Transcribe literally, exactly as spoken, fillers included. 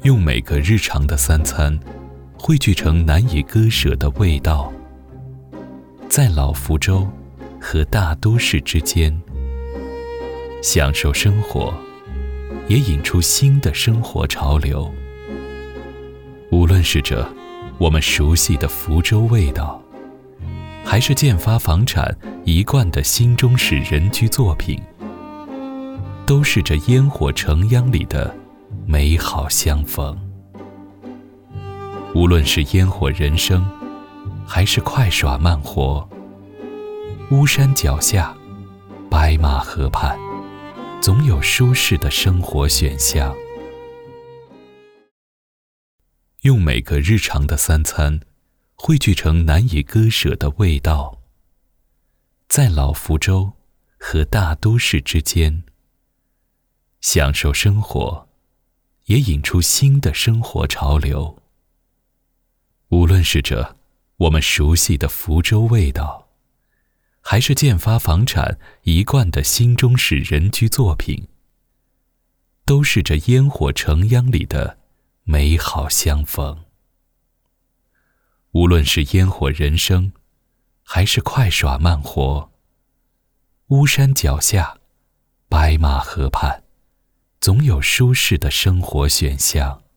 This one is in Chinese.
用每个日常的三餐汇聚成难以割舍的味道，在老福州和大都市之间，享受生活，也引出新的生活潮流。无论是这我们熟悉的福州味道，还是建发房产一贯的新中式人居作品，都是这烟火成央里的美好相逢。无论是烟火人生，还是快耍慢活，巫山脚下，白马河畔，总有舒适的生活选项。用每个日常的三餐汇聚成难以割舍的味道，在老福州和大都市之间，享受生活，也引出新的生活潮流。无论是这我们熟悉的福州味道，还是建发房产一贯的新中式人居作品，都是这烟火成央里的美好相逢。无论是烟火人生，还是快耍慢活，巫山脚下，白马河畔，总有舒适的生活选项。